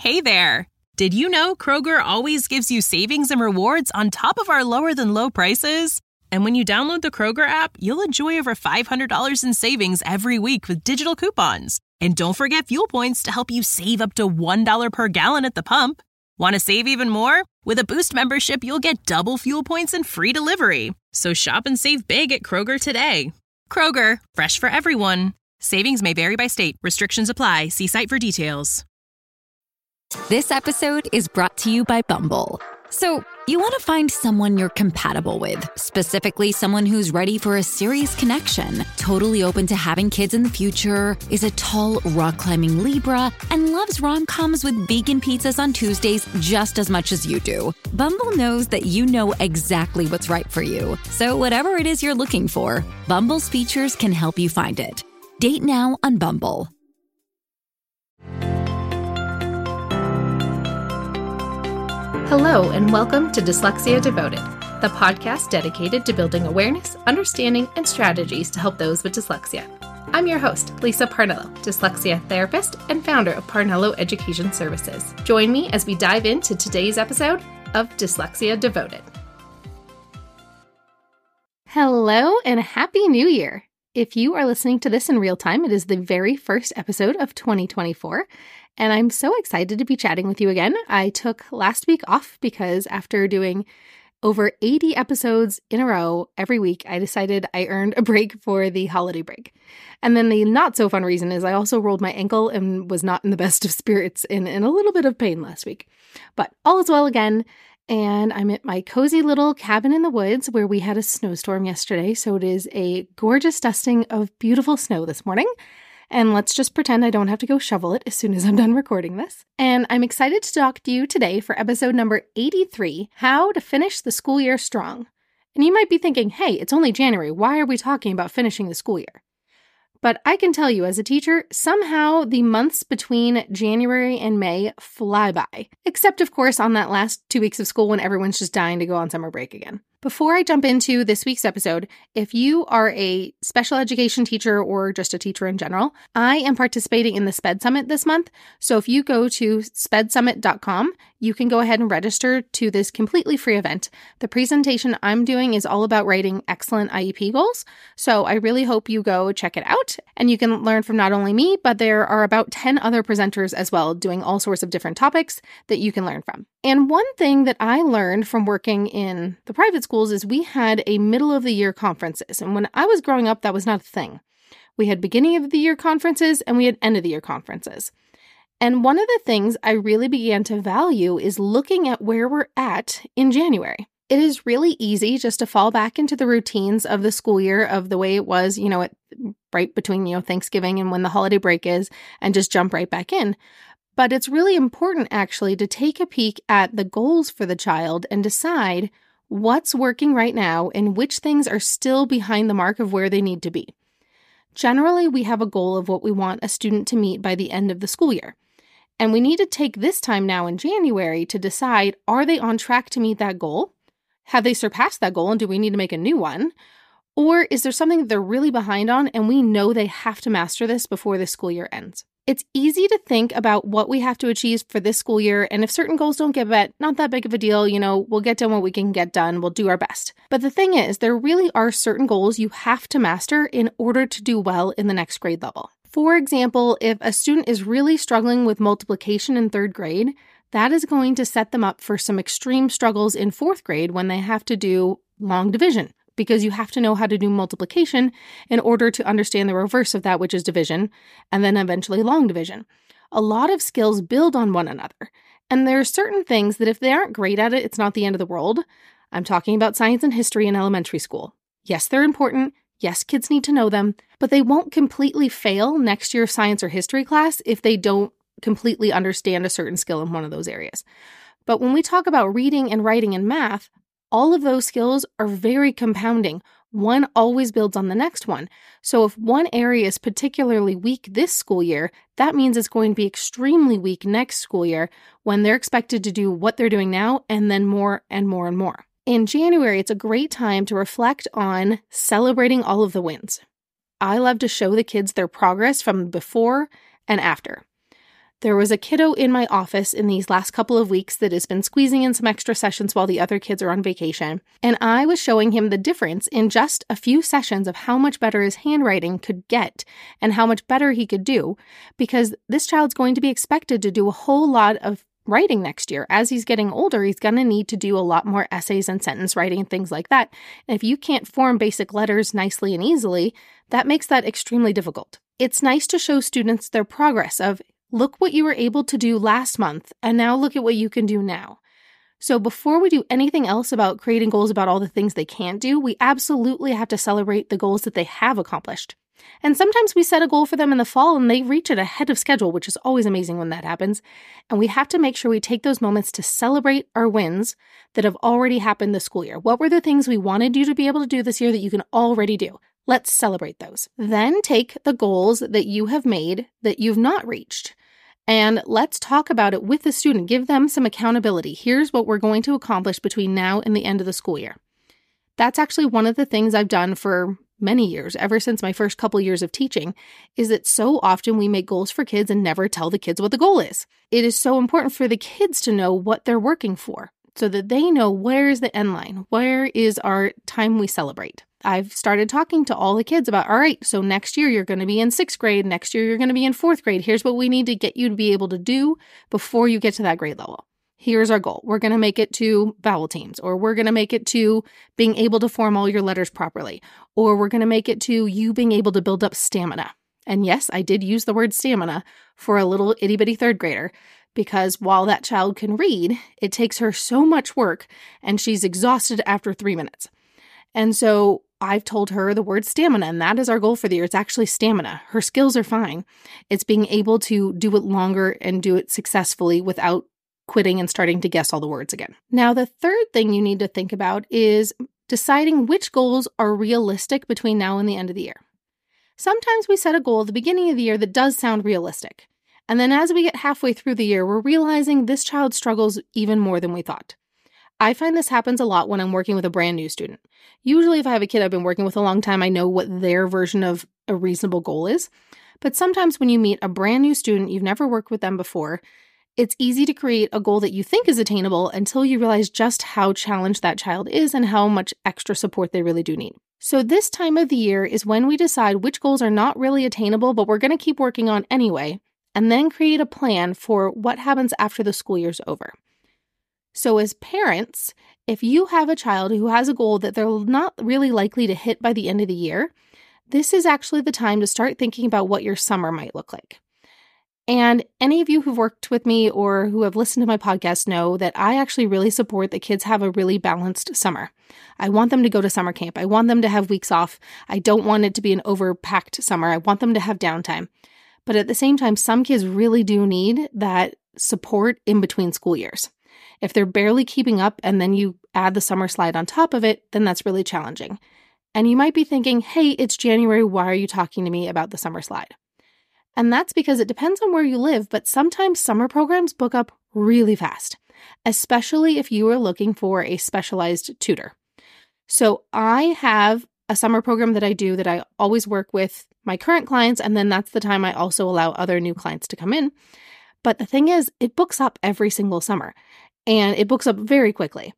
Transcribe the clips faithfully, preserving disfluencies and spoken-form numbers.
Hey there! Did you know Kroger always gives you savings and rewards on top of our lower-than-low prices? And when you download the Kroger app, you'll enjoy over five hundred dollars in savings every week with digital coupons. And don't forget fuel points to help you save up to one dollar per gallon at the pump. Want to save even more? With a Boost membership, you'll get double fuel points and free delivery. So shop and save big at Kroger today. Kroger, fresh for everyone. Savings may vary by state. Restrictions apply. See site for details. This episode is brought to you by Bumble. So, you want to find someone you're compatible with, specifically someone who's ready for a serious connection, totally open to having kids in the future, is a tall, rock-climbing Libra, and loves rom-coms with vegan pizzas on Tuesdays just as much as you do. Bumble knows that you know exactly what's right for you. So whatever it is you're looking for, Bumble's features can help you find it. Date now on Bumble. Hello, and welcome to Dyslexia Devoted, the podcast dedicated to building awareness, understanding, and strategies to help those with dyslexia. I'm your host, Lisa Parnello, dyslexia therapist and founder of Parnello Education Services. Join me as we dive into today's episode of Dyslexia Devoted. Hello, and Happy New Year! If you are listening to this in real time, it is the very first episode of twenty twenty-four. And I'm so excited to be chatting with you again. I took last week off because after doing over eighty episodes in a row every week, I decided I earned a break for the holiday break. And then the not so fun reason is I also rolled my ankle and was not in the best of spirits and in a little bit of pain last week. But all is well again. And I'm at my cozy little cabin in the woods where we had a snowstorm yesterday. So it is a gorgeous dusting of beautiful snow this morning. And let's just pretend I don't have to go shovel it as soon as I'm done recording this. And I'm excited to talk to you today for episode number eighty-three, How to Finish the School Year Strong. And you might be thinking, hey, it's only January. Why are we talking about finishing the school year? But I can tell you as a teacher, somehow the months between January and May fly by. Except, of course, on that last two weeks of school when everyone's just dying to go on summer break again. Before I jump into this week's episode, if you are a special education teacher or just a teacher in general, I am participating in the SPED Summit this month. So if you go to sped summit dot com, you can go ahead and register to this completely free event. The presentation I'm doing is all about writing excellent I E P goals. So I really hope you go check it out. And you can learn from not only me, but there are about ten other presenters as well doing all sorts of different topics that you can learn from. And one thing that I learned from working in the private schools is we had a middle of the year conferences. And when I was growing up, that was not a thing. We had beginning of the year conferences and we had end of the year conferences. And one of the things I really began to value is looking at where we're at in January. It is really easy just to fall back into the routines of the school year of the way it was, you know, at, right between, you know, Thanksgiving and when the holiday break is, and just jump right back in. But it's really important actually to take a peek at the goals for the child and decide what's working right now and which things are still behind the mark of where they need to be. Generally, we have a goal of what we want a student to meet by the end of the school year. And we need to take this time now in January to decide, are they on track to meet that goal? Have they surpassed that goal and do we need to make a new one? Or is there something that they're really behind on and we know they have to master this before the school year ends? It's easy to think about what we have to achieve for this school year, and if certain goals don't get met, not that big of a deal, you know, we'll get done what we can get done, we'll do our best. But the thing is, there really are certain goals you have to master in order to do well in the next grade level. For example, if a student is really struggling with multiplication in third grade, that is going to set them up for some extreme struggles in fourth grade when they have to do long division. Because you have to know how to do multiplication in order to understand the reverse of that, which is division, and then eventually long division. A lot of skills build on one another, and there are certain things that if they aren't great at it, it's not the end of the world. I'm talking about science and history in elementary school. Yes, they're important. Yes, kids need to know them, but they won't completely fail next year's science or history class if they don't completely understand a certain skill in one of those areas. But when we talk about reading and writing and math, all of those skills are very compounding. One always builds on the next one. So if one area is particularly weak this school year, that means it's going to be extremely weak next school year when they're expected to do what they're doing now and then more and more and more. In January, it's a great time to reflect on celebrating all of the wins. I love to show the kids their progress from before and after. There was a kiddo in my office in these last couple of weeks that has been squeezing in some extra sessions while the other kids are on vacation. And I was showing him the difference in just a few sessions of how much better his handwriting could get and how much better he could do, because this child's going to be expected to do a whole lot of writing next year. As he's getting older, he's going to need to do a lot more essays and sentence writing and things like that. And if you can't form basic letters nicely and easily, that makes that extremely difficult. It's nice to show students their progress of, look what you were able to do last month, and now look at what you can do now. So before we do anything else about creating goals about all the things they can't do, we absolutely have to celebrate the goals that they have accomplished. And sometimes we set a goal for them in the fall and they reach it ahead of schedule, which is always amazing when that happens. And we have to make sure we take those moments to celebrate our wins that have already happened this school year. What were the things we wanted you to be able to do this year that you can already do? Let's celebrate those. Then take the goals that you have made that you've not reached, and let's talk about it with the student. Give them some accountability. Here's what we're going to accomplish between now and the end of the school year. That's actually one of the things I've done for many years, ever since my first couple years of teaching, is that so often we make goals for kids and never tell the kids what the goal is. It is so important for the kids to know what they're working for so that they know where is the end line, where is our time we celebrate. I've started talking to all the kids about, all right, so next year you're going to be in sixth grade. Next year you're going to be in fourth grade. Here's what we need to get you to be able to do before you get to that grade level. Here's our goal. We're going to make it to vowel teams, or we're going to make it to being able to form all your letters properly, or we're going to make it to you being able to build up stamina. And yes, I did use the word stamina for a little itty bitty third grader, because while that child can read, it takes her so much work and she's exhausted after three minutes. And so I've told her the word stamina, and that is our goal for the year. It's actually stamina. Her skills are fine. It's being able to do it longer and do it successfully without quitting and starting to guess all the words again. Now, the third thing you need to think about is deciding which goals are realistic between now and the end of the year. Sometimes we set a goal at the beginning of the year that does sound realistic. And then as we get halfway through the year, we're realizing this child struggles even more than we thought. I find this happens a lot when I'm working with a brand new student. Usually if I have a kid I've been working with a long time, I know what their version of a reasonable goal is. But sometimes when you meet a brand new student, you've never worked with them before, it's easy to create a goal that you think is attainable until you realize just how challenged that child is and how much extra support they really do need. So this time of the year is when we decide which goals are not really attainable, but we're going to keep working on anyway, and then create a plan for what happens after the school year's over. So as parents, if you have a child who has a goal that they're not really likely to hit by the end of the year, this is actually the time to start thinking about what your summer might look like. And any of you who've worked with me or who have listened to my podcast know that I actually really support that kids have a really balanced summer. I want them to go to summer camp. I want them to have weeks off. I don't want it to be an overpacked summer. I want them to have downtime. But at the same time, some kids really do need that support in between school years. If they're barely keeping up and then you add the summer slide on top of it, then that's really challenging. And you might be thinking, hey, it's January. Why are you talking to me about the summer slide? And that's because it depends on where you live, but sometimes summer programs book up really fast, especially if you are looking for a specialized tutor. So I have a summer program that I do that I always work with my current clients, and then that's the time I also allow other new clients to come in. But the thing is, it books up every single summer. And it books up very quickly.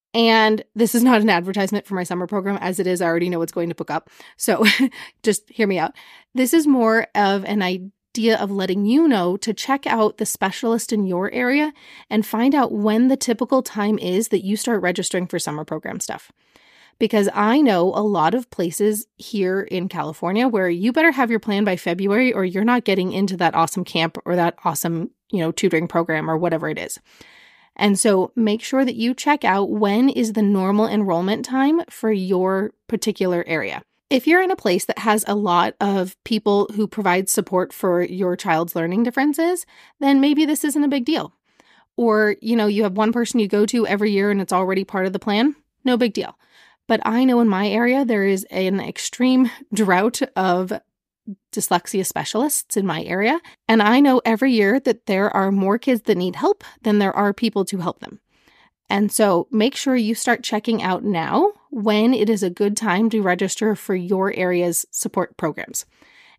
And this is not an advertisement for my summer program. As it is, I already know it's going to book up. So just hear me out. This is more of an idea of letting you know to check out the specialist in your area and find out when the typical time is that you start registering for summer program stuff. Because I know a lot of places here in California where you better have your plan by February or you're not getting into that awesome camp or that awesome, you know, tutoring program or whatever it is. And so make sure that you check out when is the normal enrollment time for your particular area. If you're in a place that has a lot of people who provide support for your child's learning differences, then maybe this isn't a big deal. Or, you know, you have one person you go to every year and it's already part of the plan, no big deal. But I know in my area, there is an extreme drought of dyslexia specialists in my area. And I know every year that there are more kids that need help than there are people to help them. And so make sure you start checking out now when it is a good time to register for your area's support programs.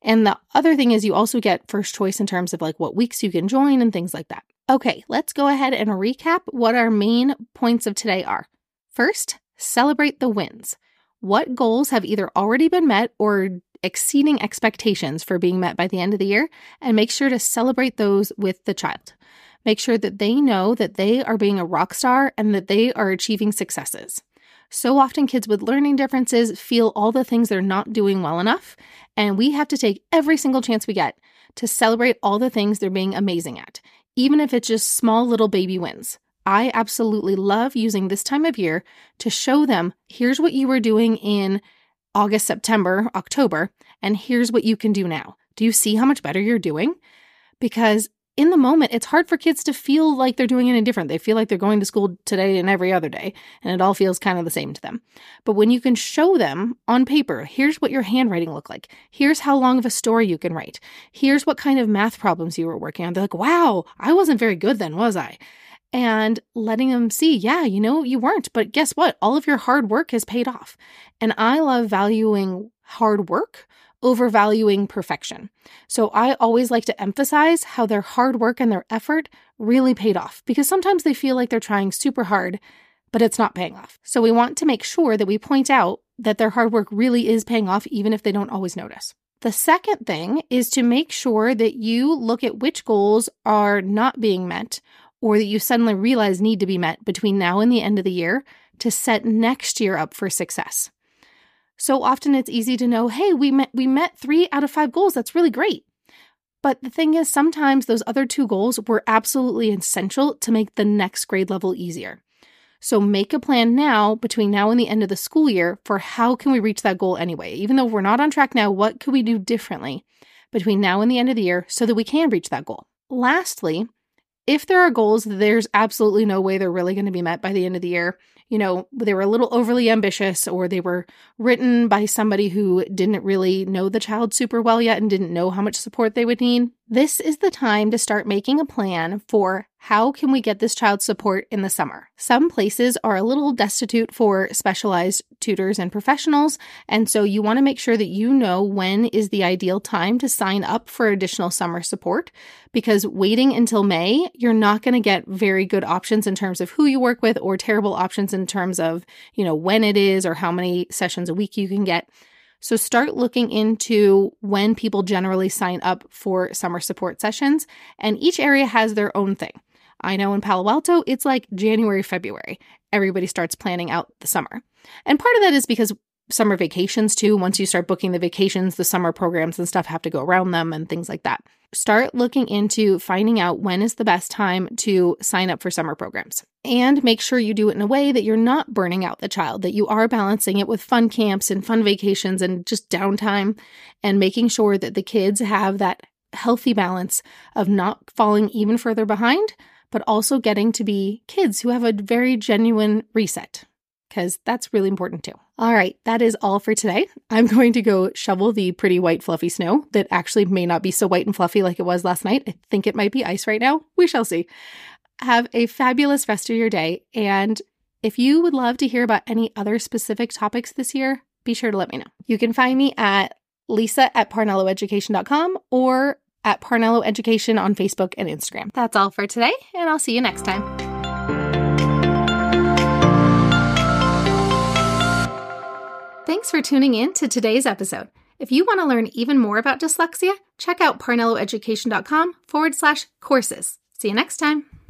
And the other thing is you also get first choice in terms of like what weeks you can join and things like that. Okay, let's go ahead and recap what our main points of today are. First, celebrate the wins. What goals have either already been met or exceeding expectations for being met by the end of the year? And make sure to celebrate those with the child. Make sure that they know that they are being a rock star and that they are achieving successes. So often kids with learning differences feel all the things they're not doing well enough, and we have to take every single chance we get to celebrate all the things they're being amazing at, even if it's just small little baby wins. I absolutely love using this time of year to show them, here's what you were doing in August, September, October, and here's what you can do now. Do you see how much better you're doing? Because in the moment, it's hard for kids to feel like they're doing anything different. They feel like they're going to school today and every other day, and it all feels kind of the same to them. But when you can show them on paper, here's what your handwriting looked like. Here's how long of a story you can write. Here's what kind of math problems you were working on. They're like, wow, I wasn't very good then, was I? And letting them see, yeah, you know, you weren't, but guess what? All of your hard work has paid off. And I love valuing hard work over valuing perfection. So I always like to emphasize how their hard work and their effort really paid off, because sometimes they feel like they're trying super hard, but it's not paying off. So we want to make sure that we point out that their hard work really is paying off, even if they don't always notice. The second thing is to make sure that you look at which goals are not being met or that you suddenly realize need to be met between now and the end of the year to set next year up for success. So often it's easy to know, hey, we met we met three out of five goals. That's really great. But the thing is, sometimes those other two goals were absolutely essential to make the next grade level easier. So make a plan now between now and the end of the school year for how can we reach that goal anyway. Even though we're not on track now, what could we do differently between now and the end of the year so that we can reach that goal? Lastly, if there are goals that there's absolutely no way they're really going to be met by the end of the year, you know, they were a little overly ambitious or they were written by somebody who didn't really know the child super well yet and didn't know how much support they would need, this is the time to start making a plan for how can we get this child support in the summer. Some places are a little destitute for specialized tutors and professionals, and so you want to make sure that you know when is the ideal time to sign up for additional summer support, because waiting until May, you're not going to get very good options in terms of who you work with or terrible options in terms of, you know, when it is or how many sessions a week you can get. So start looking into when people generally sign up for summer support sessions, and each area has their own thing. I know in Palo Alto, it's like January, February. Everybody starts planning out the summer. And part of that is because summer vacations too, once you start booking the vacations, the summer programs and stuff have to go around them and things like that. Start looking into finding out when is the best time to sign up for summer programs. And make sure you do it in a way that you're not burning out the child, that you are balancing it with fun camps and fun vacations and just downtime, and making sure that the kids have that healthy balance of not falling even further behind, but also getting to be kids who have a very genuine reset, because that's really important too. All right, that is all for today. I'm going to go shovel the pretty white fluffy snow that actually may not be so white and fluffy like it was last night. I think it might be ice right now. We shall see. Have a fabulous rest of your day. And if you would love to hear about any other specific topics this year, be sure to let me know. You can find me at lisa at parnello education dot com or at Parnello Education on Facebook and Instagram. That's all for today, and I'll see you next time. Thanks for tuning in to today's episode. If you want to learn even more about dyslexia, check out parnelloeducation dot com forward slash courses. See you next time.